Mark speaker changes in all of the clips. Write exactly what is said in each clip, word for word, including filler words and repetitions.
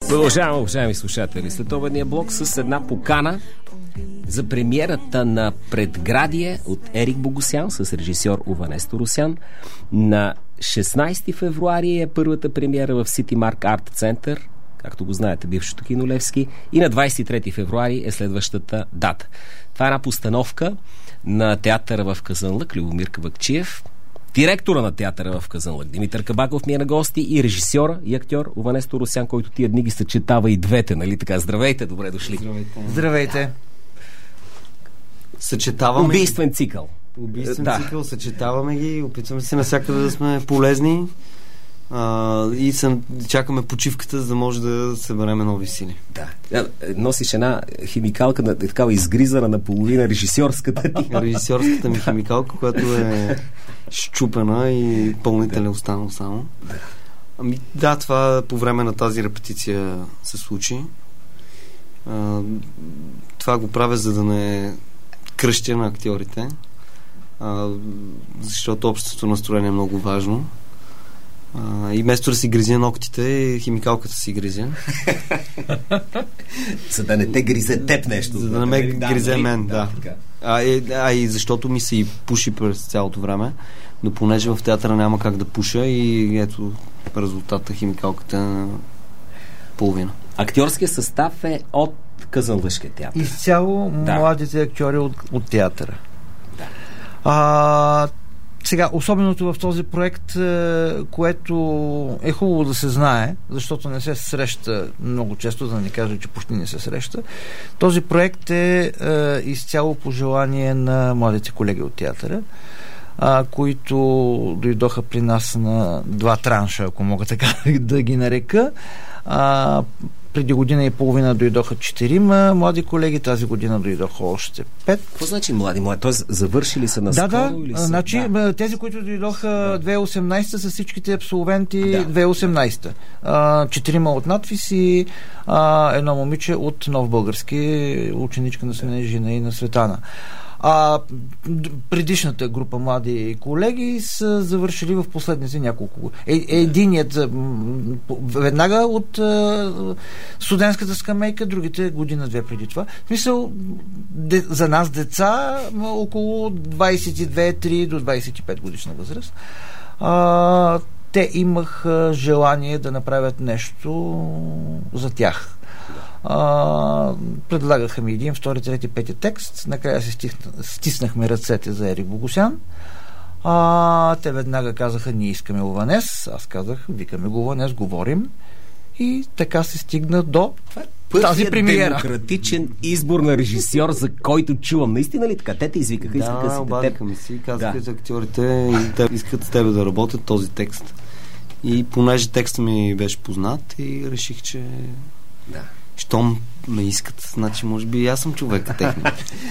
Speaker 1: Продължаваме, уважаеми слушатели, след обедния блок с една покана за премиерата на Предградие от Ерик Богосян с режисьор Ува Несторосян. На шестнайсети февруари е първата премиера в City Mark Art Center, както го знаете, бившото кино Левски, и на двайсет и трети февруари е следващата дата. Това е една постановка на театъра в Казанлък, Любомир Кабакчиев, директора на театъра в Казанлък Димитър Кабаков ми е на гости и режисьора и актьор Ува Несторосян, който тия дни ги съчетава и двете, нали така? Здравейте, добре дошли.
Speaker 2: Здравейте.
Speaker 3: Здравейте.
Speaker 2: Съчетаваме...
Speaker 1: Убийствен цикъл.
Speaker 2: Убийствен
Speaker 1: да.
Speaker 2: цикъл, съчетаваме ги, опитваме се навсякъде да сме полезни а, и съм, чакаме почивката, за да може да съберем нови сили.
Speaker 1: Да. Носиш една химикалка, на, такава изгризана наполовина, режисьорската ти.
Speaker 2: Режисьорската ми химикалка, която е щупена и пълнителен да. Останал само.
Speaker 1: Да.
Speaker 2: Ами да, това по време на тази репетиция се случи. А, това го правя, за да не кръщя на актьорите, а, защото общото настроение е много важно. А, и вместо да си гризя ногтите, химикалката си гризя.
Speaker 1: За да не те гризе теб нещо.
Speaker 2: За да не ме
Speaker 1: да,
Speaker 2: гризе
Speaker 1: да,
Speaker 2: мен, да. да. А, и, а и защото ми се и пуши през цялото време, но понеже в театъра няма как да пуша и ето резултата, химикалката на половина.
Speaker 1: Актьорският състав е от Казанлъшкия театър.
Speaker 3: Изцяло да. Младите актьори от, от театъра.
Speaker 1: Да.
Speaker 3: А, сега, особеното в този проект, което е хубаво да се знае, защото не се среща много често, да не кажа, че почти не се среща. Този проект е, е изцяло по желание на младите колеги от театъра, а, които дойдоха при нас на два транша, ако мога така да ги нарека. А, преди година и половина дойдоха четирима млади колеги, тази година дойдоха още пет.
Speaker 1: Какво значи млади? млади? Тоест завършили са на
Speaker 3: да,
Speaker 1: скоро?
Speaker 3: Да,
Speaker 1: или са?
Speaker 3: Значи, да. Тези, които дойдоха да. две хиляди и осемнайсета са всичките абсолвенти да. две хиляди и осемнайсета. А, четирима от надвиси, а, едно момиче от Нов български, ученичка на Снежина и на Светана. А предишната група млади колеги са завършили в последните няколко. Е, единият веднага от е, студентската скамейка, другите година-две преди това. В смисъл, де, за нас деца около двайсет и две три до двайсет и пет годишна възраст. А, те имаха желание да направят нещо за тях. Uh, предлагаха ми един, втори, трети, пети текст. Накрая се стисна, стиснахме ръцете за Ерик Богосян. Uh, те веднага казаха: ние искаме Ованес. Аз казах: викаме го Ованес, говорим. И така се стигна до тази премиера.
Speaker 1: Демократичен избор на режисьор, за който чувам. Наистина ли така? Те те извикаха, искаха
Speaker 2: да,
Speaker 1: си
Speaker 2: обадиха ми си, казаха,
Speaker 1: да.
Speaker 2: че актьорите те искат с тебе да работят този текст. И понеже текстът ми беше познат и реших, че
Speaker 1: да.
Speaker 2: Щом ме искат, значи може би и аз съм човека техни.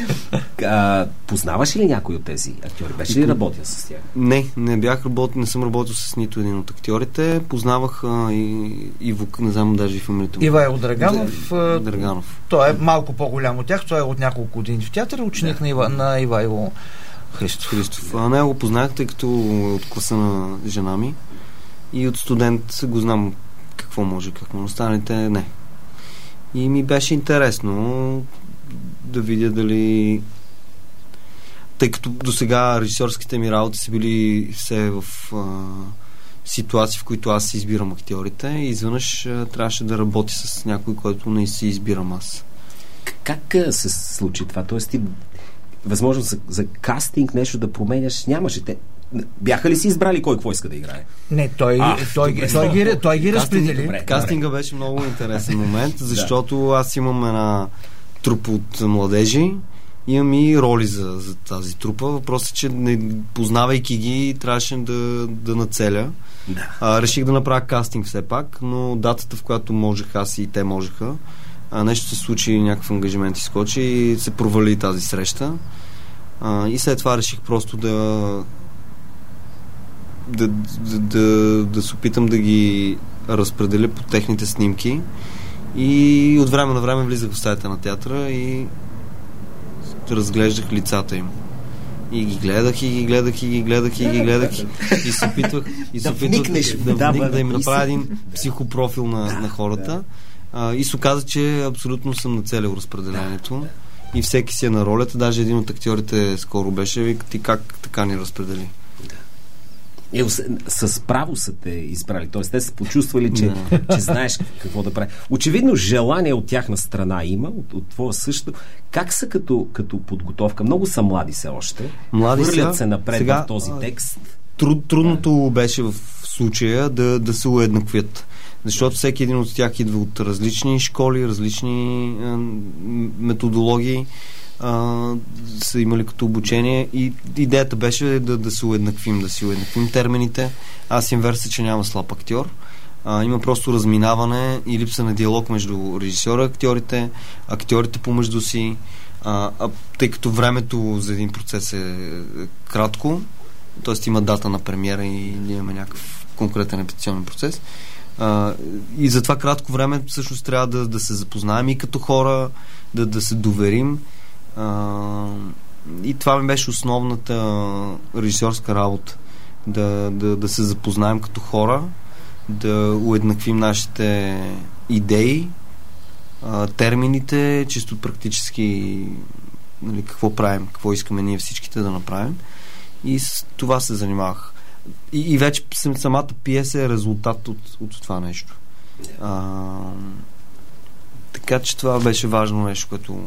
Speaker 1: А, познаваш ли някой от тези актьори? Беше ли работил с тях?
Speaker 2: Не, не бях работил, не съм работил с нито един от актьорите. Познавах а, и Иво, не знам даже и фамилията.
Speaker 3: Ивайло Драганов.
Speaker 2: Драганов.
Speaker 3: Той е малко по-голям от тях, той е от няколко години в театъра, ученик да. на, Ива, на Ивайло Христов.
Speaker 2: Христов. А не го познах, тъй като от класа на жена ми и от студент го знам какво може, какво останалите не. И ми беше интересно да видя дали, тъй като до сега режисьорските ми работи са били все в а, ситуации, в които аз си избирам актьорите и изведнъж а, трябваше да работя с някой, който не си избирам аз.
Speaker 1: Как се случи това? Тоест ти възможно за, за кастинг нещо да променяш нямаше. Те бяха ли си избрали кой какво иска да играе?
Speaker 3: Не, той, а, той, той, той ги, той ги разпредели.
Speaker 1: Добре,
Speaker 2: Кастинга
Speaker 1: добре.
Speaker 2: беше много интересен момент, защото аз имам една трупа от младежи, имам и роли за, за тази трупа. Въпросът е, че не, познавайки ги, трябваше да, да нацеля.
Speaker 1: Да.
Speaker 2: А, реших да направя кастинг все пак, но датата, в която можех аз и те можеха, а, нещо се случи, някакъв ангажимент изскочи и се провали тази среща. А, и след това реших просто да Да, да, да, да се опитам да ги разпределя по техните снимки и от време на време влизах в стаята на театъра и разглеждах лицата им. И ги гледах, и ги гледах, и ги гледах, и ги гледах и се опитвах и се
Speaker 1: да
Speaker 2: опитвах
Speaker 1: вникнеш,
Speaker 2: да,
Speaker 1: да,
Speaker 2: вник,
Speaker 1: да,
Speaker 2: да им
Speaker 1: да
Speaker 2: направя един психопрофил на, да, на хората.
Speaker 1: Да.
Speaker 2: А, и се оказа, че абсолютно съм нацелил разпределението. И всеки си е на ролята. Даже един от актьорите скоро беше, вика, ти как така ни разпредели?
Speaker 1: И с, с право са те избрали. Т.е. те са почувствали, че, че знаеш какво да прави. Очевидно, желание от тяхна страна има, от, от твоя също. Как са като, като подготовка? Много са млади все още.
Speaker 2: Млади
Speaker 1: Хвърлят
Speaker 2: са,
Speaker 1: се напред
Speaker 2: сега,
Speaker 1: в този текст.
Speaker 2: Труд, трудното да. беше в случая да, да се уеднаквят. Защото всеки един от тях идва от различни школи, различни е, методологии, а, са имали като обучение и идеята беше да, да се уеднаквим, да си уеднаквим термините. Аз им верся, че няма слаб актьор. А, има просто разминаване и липса на диалог между режисьора и актьорите, актьорите помежду си. А, а, тъй като времето за един процес е кратко, т.е. има дата на премиера и ние имаме някакъв конкретен репетиционен процес. А, и за това кратко време всъщност трябва да, да се запознаем и като хора, да, да се доверим. Uh, и това ми беше основната режисьорска работа. Да, да, да се запознаем като хора, да уеднаквим нашите идеи, uh, термините, чисто практически, нали, какво правим, какво искаме ние всичките да направим. И с това се занимавах. И, и вече самата пиеса е резултат от, от това нещо. Uh, така че това беше важно нещо, което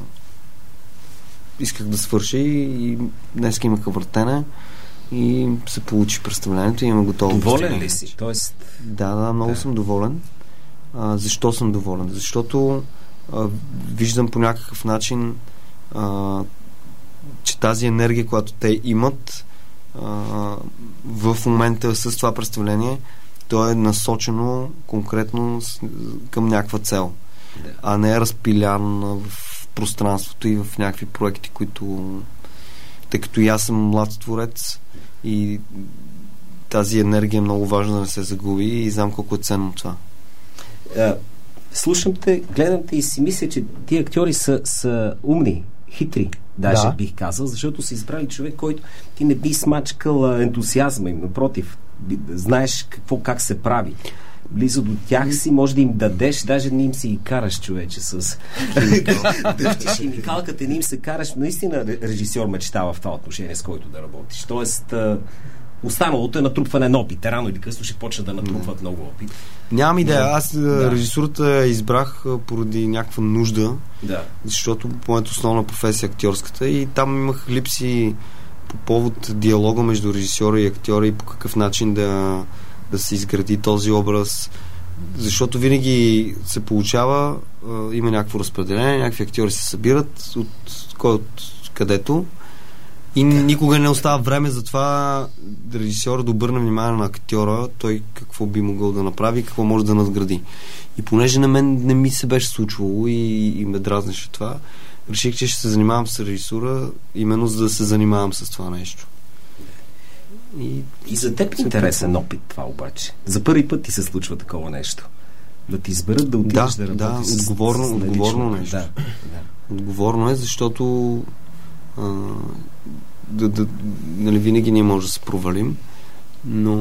Speaker 2: исках да свърши и днес имаха въртене и се получи представлението и има готово.
Speaker 1: Доволен ли си? Тоест...
Speaker 2: Да, да, много да. съм доволен. А, защо съм доволен? Защото а, виждам по някакъв начин а, че тази енергия, която те имат а, в момента с това представление, то е насочено конкретно с, към някаква цел. Да. А не е разпилян в пространството и в някакви проекти, които, тъй като и аз съм млад творец и тази енергия е много важна да не се загуби и знам колко е ценно това.
Speaker 1: А, слушам те, гледам те и си мисля, че тия актьори са, са умни, хитри, даже да. бих казал, защото си избрали човек, който ти не би смачкал ентусиазма им, напротив, знаеш какво, как се прави. Близо до тях си, може да им дадеш, даже не им си и караш, човече, с химикалката, не им се караш. Наистина режисьор мечтава в това отношение, с който да работиш. Тоест, останалото е натрупване на опит. Рано или късно ще почна да натрупват много опит.
Speaker 2: Нямам идея. Аз да. режисурата избрах поради някаква нужда,
Speaker 1: да.
Speaker 2: защото моята основна професия е актьорската и там имах липси по повод диалога между режисьора и актьора и по какъв начин да да се изгради този образ, защото винаги се получава, а, има някакво разпределение, някакви актьори се събират от кой от където и никога не остава време за това режисьор да обърне внимание на актьора, той какво би могъл да направи, какво може да надгради. И понеже на мен не ми се беше случвало и, и ме дразнеше това, реших, че ще се занимавам с режисура, именно за да се занимавам с това нещо.
Speaker 1: И, и за теб интересен опит това обаче. За първи път ти се случва такова нещо. Да ти изберат да отидеш да, да работиш.
Speaker 2: Да, отговорно, с, отговорно нещо.
Speaker 1: Да, да.
Speaker 2: Отговорно е, защото а, да, да, нали, винаги ние може да се провалим, но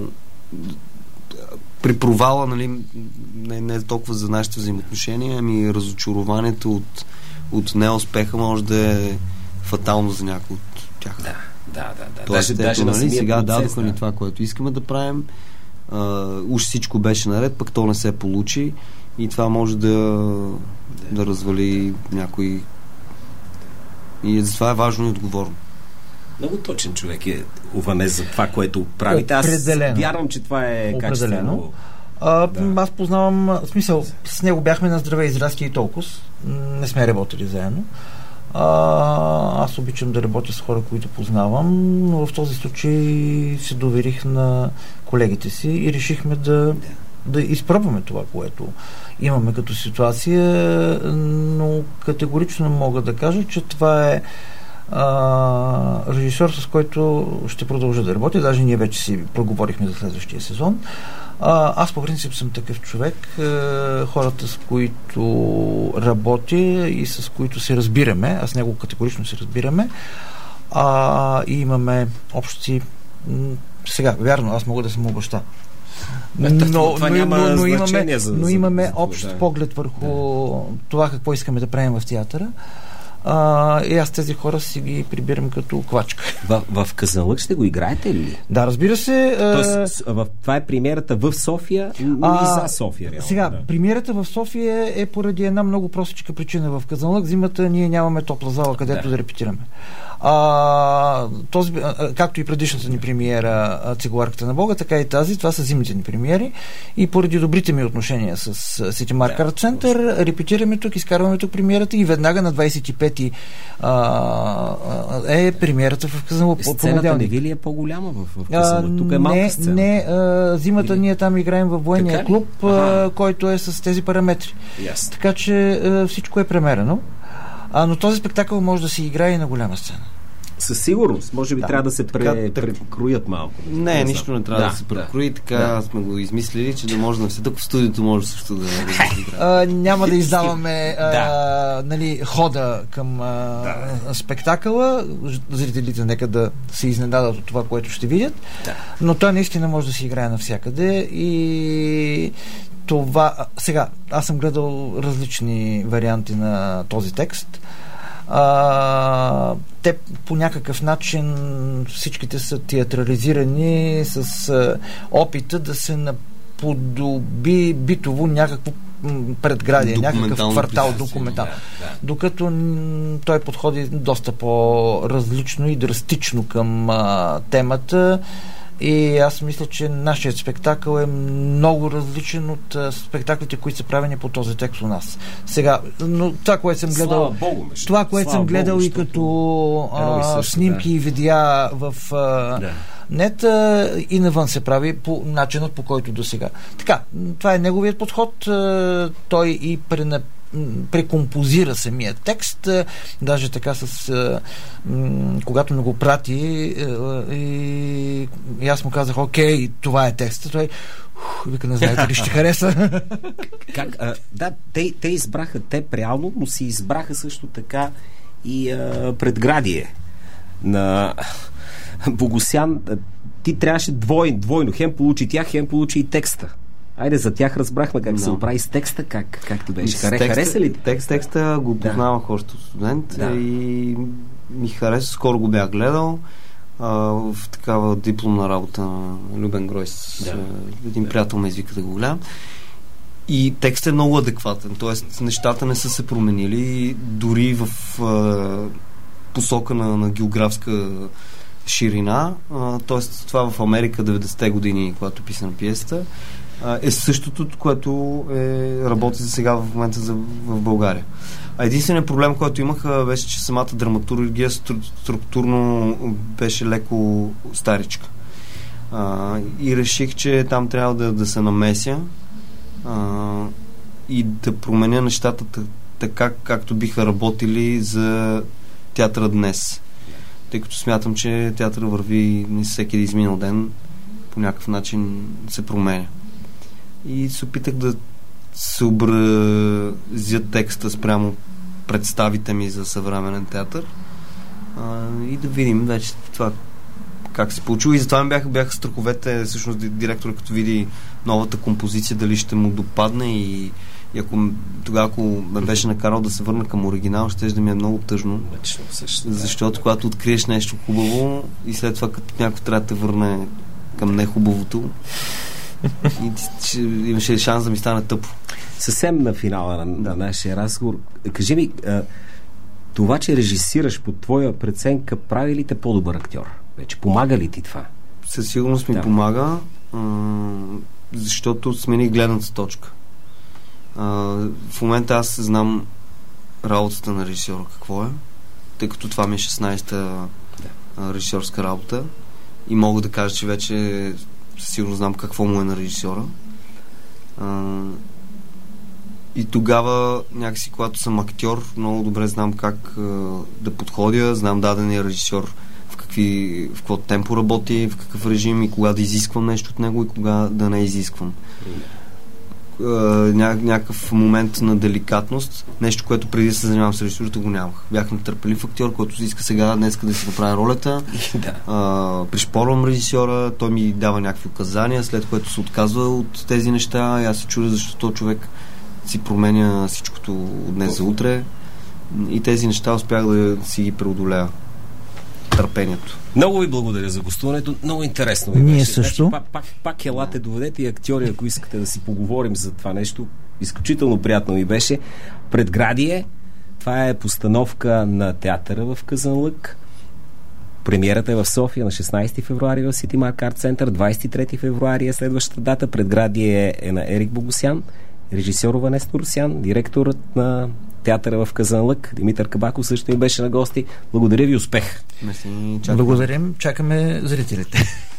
Speaker 2: при провала, нали, не, не е толкова за нашите взаимоотношения, ами разочарованието от, от неуспеха може да е фатално за някой от тях.
Speaker 1: Да. Да, да, да.
Speaker 2: Тоест, даже, ето, даже нали, сега процес, дадоха да. ни това, което искаме да правим. Uh, уж всичко беше наред, пък то не се получи и това може да, да. да развали някой. И затова е важно и отговорно.
Speaker 1: Много точен човек е Ованес за това, което правите. Аз вярвам, че това е качествено.
Speaker 3: А, да. Аз познавам, в смисъл, с него бяхме на здраве израски и толкова. Не сме работили заедно. А, аз обичам да работя с хора, които познавам, но в този случай се доверих на колегите си и решихме да, да изпробваме това, което имаме като ситуация, но категорично мога да кажа, че това е а, режисьор, с който ще продължа да работя. Даже ние вече си проговорихме за следващия сезон. А, аз по принцип съм такъв човек. Е, хората, с които работя и с които се разбираме, аз с него категорично се разбираме, а, и имаме общи... Сега, вярно, аз мога да съм баща. Но,
Speaker 1: това
Speaker 3: но,
Speaker 1: няма
Speaker 3: но, но
Speaker 1: значение
Speaker 3: имаме,
Speaker 1: за,
Speaker 3: но
Speaker 1: за,
Speaker 3: имаме
Speaker 1: за,
Speaker 3: общ
Speaker 1: да.
Speaker 3: поглед върху да. това какво искаме да правим в театъра. А, и аз тези хора си ги прибирам като квачка.
Speaker 1: В, в Казанлък ще го играете ли?
Speaker 3: Да, разбира се.
Speaker 1: Тоест, в, това е премиерата в София, но и за София. Реално,
Speaker 3: сега,
Speaker 1: да.
Speaker 3: премиерата в София е поради една много простичка причина. В Казанлък зимата ние нямаме топла зала, където да, да репетираме. А, този, а, както и предишната ни премиера Цигуларката на Бога, така и тази. Това са зимните ни премиери. И поради добрите ми отношения с City Mark Art Center, репетираме тук, изкарваме тук премиерата и веднага на двадесет и пети а, е премиерата в Казанлък.
Speaker 1: Сцената не ви ли е по-голяма в, в Казанлък? Тук е малка
Speaker 3: не,
Speaker 1: сцена.
Speaker 3: Не, а, зимата Или... ние там играем във военния клуб, а, който е с тези параметри.
Speaker 1: Yes.
Speaker 3: Така че а, всичко е премерено. А, но този спектакъл може да се играе и на голяма сцена.
Speaker 1: Със сигурност. Може би да. трябва да се пре,
Speaker 2: така,
Speaker 1: прекроят малко.
Speaker 2: Не, не нищо не трябва да, да се прекрои. Да. Така да. сме го измислили, че да може да се. Тук в студиото може също да, да
Speaker 3: играе. Няма да издаваме а, да. нали, хода към а, да. спектакъла. Зрителите нека да се изненадат от това, което ще видят. Да. Но той наистина може да се играе навсякъде и това... Сега, аз съм гледал различни варианти на този текст. А, те по някакъв начин всичките са театрализирани с а, опита да се наподоби битово някакво предградие, някакъв квартал, документал. Да, да. Докато м, той подходи доста по-различно и драстично към а, темата. И аз мисля, че нашият спектакъл е много различен от а, спектаклите, които са правени по този текст у нас. Сега, но това, което съм гледал,
Speaker 1: Богу,
Speaker 3: това, което Слава съм гледал Богу, и като а, също, снимки да. и видеа в а, да. нет а, и навън се прави по начинът, по който до сега. Така, това е неговият подход. А, той и пренап прекомпозира самия текст, даже така с м- когато ми го прати и, и аз му казах, окей, това е текста, той вика, не знаете ли ще хареса.
Speaker 1: Как, а, да, те, те избраха теб реално, но си избраха също така и а, предградие на Богосян. Ти трябваше двойно, двойно, хем получи тях, хем получи и текста. Айде, за тях разбрахме как no. се оправи с текста, как, как ти беше? Харе, текста, хареса ли?
Speaker 2: Текст, текста го познавах да. още студент да. и ми хареса, скоро го бях гледал а, в такава дипломна работа на Любен Гройс. Да. Един да. приятел ме извика да го гледам. И текстът е много адекватен, т.е. нещата не са се променили, дори в а, посока на, на географска ширина, т.е. това в Америка деветдесетте години, когато писа на пиесата, е същото, което е, работи за сега в момента за, в България. А единственият проблем, който имаха, беше, че самата драматургия стру, структурно беше леко старичка. А, и реших, че там трябва да, да се намеся а, и да променя нещата така, както биха работили за театъра днес. Тъй като смятам, че театъра върви не всеки изминал ден, по някакъв начин се променя. И се опитах да съобразя текста спрямо представите ми за съвременен театър а, и да видим вече това как се получило. И затова ми бяха, бяха страховете, всъщност директора като види новата композиция, дали ще му допадне и, и ако тогава, ако ме беше накарал да се върна към оригинал, ще да ми е много тъжно. Защото когато откриеш нещо хубаво и след това като някой трябва да те върне към нехубавото, и имаше шанс да ми стане тъпо.
Speaker 1: Съвсем на финала на, да. на нашия разговор. Кажи ми, а, това, че режисираш по твоя преценка, прави ли те по-добър актьор? Вече помага ли ти това?
Speaker 2: Със сигурност ми да. помага, а, защото смени гледната точка. А, в момента аз знам работата на режисьора какво е, тъй като това ми е шестнадесета да. режисьорска работа и мога да кажа, че вече сигурно знам какво му е на режисьора. А, и тогава някакси, когато съм актьор, много добре знам как а, да подходя, знам дадения режисьор в, какви, в какво темпо работи, в какъв режим и кога да изисквам нещо от него и кога да не изисквам. ня, някакъв момент на деликатност, нещо, което преди да се занимавам с режисурата го нямах. Бях нетърпелив актьор, който иска сега днеска да си направи ролята.
Speaker 1: Да.
Speaker 2: А, пришпорвам режисьора, той ми дава някакви указания, след което се отказва от тези неща и аз се чудя защо човек си променя всичкото от днес за утре. И тези неща успях да си ги преодолея. Търпението.
Speaker 1: Много ви благодаря за гостуването. Много интересно ви
Speaker 3: Ние
Speaker 1: беше.
Speaker 3: също.
Speaker 1: Значи, пак, пак, пак елате, доведете и актьори, ако искате да си поговорим за това нещо. Изключително приятно ми беше. Предградие. Това е постановка на театъра в Казанлък. Премиерата е в София на шестнайсети февруари в Сити Марк Арт Център. двайсет и трети февруари е следващата дата. Предградие е на Ерик Богосян, режисьор Ванес Торосян, директорът на театъра в Казанлък. Димитър Кабаков също ми беше на гости. Благодаря ви, успех!
Speaker 2: Мерси,
Speaker 3: Благодарим, чакаме зрителите.